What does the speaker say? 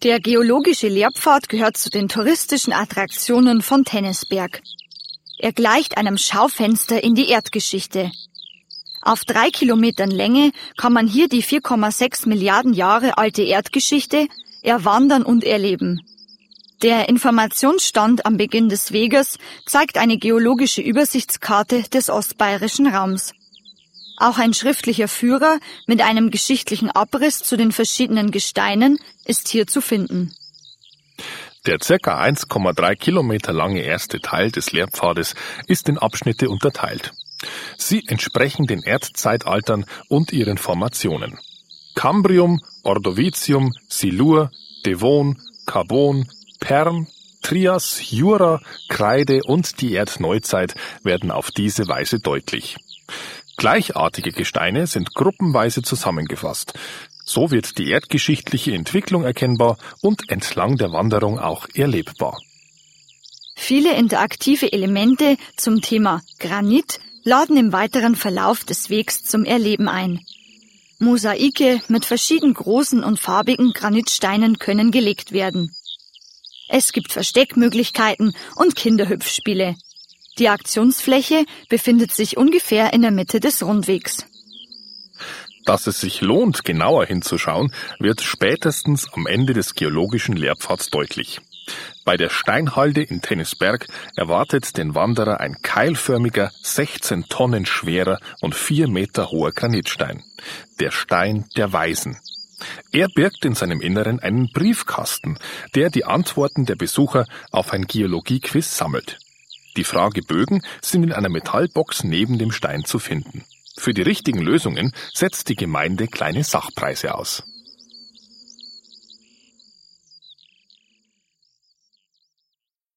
Der geologische Lehrpfad gehört zu den touristischen Attraktionen von Tennisberg. Er gleicht einem Schaufenster in die Erdgeschichte. Auf 3 Kilometern Länge kann man hier die 4,6 Milliarden Jahre alte Erdgeschichte erwandern und erleben. Der Informationsstand am Beginn des Weges zeigt eine geologische Übersichtskarte des ostbayerischen Raums. Auch ein schriftlicher Führer mit einem geschichtlichen Abriss zu den verschiedenen Gesteinen ist hier zu finden. Der ca. 1,3 Kilometer lange erste Teil des Lehrpfades ist in Abschnitte unterteilt. Sie entsprechen den Erdzeitaltern und ihren Formationen. Kambrium, Ordovizium, Silur, Devon, Karbon, Perm, Trias, Jura, Kreide und die Erdneuzeit werden auf diese Weise deutlich. Gleichartige Gesteine sind gruppenweise zusammengefasst. So wird die erdgeschichtliche Entwicklung erkennbar und entlang der Wanderung auch erlebbar. Viele interaktive Elemente zum Thema Granit laden im weiteren Verlauf des Wegs zum Erleben ein. Mosaike mit verschieden großen und farbigen Granitsteinen können gelegt werden. Es gibt Versteckmöglichkeiten und Kinderhüpfspiele. Die Aktionsfläche befindet sich ungefähr in der Mitte des Rundwegs. Dass es sich lohnt, genauer hinzuschauen, wird spätestens am Ende des geologischen Lehrpfads deutlich. Bei der Steinhalde in Tennisberg erwartet den Wanderer ein keilförmiger, 16 Tonnen schwerer und 4 Meter hoher Granitstein. Der Stein der Weisen. Er birgt in seinem Inneren einen Briefkasten, der die Antworten der Besucher auf ein Geologie-Quiz sammelt. Die Fragebögen sind in einer Metallbox neben dem Stein zu finden. Für die richtigen Lösungen setzt die Gemeinde kleine Sachpreise aus.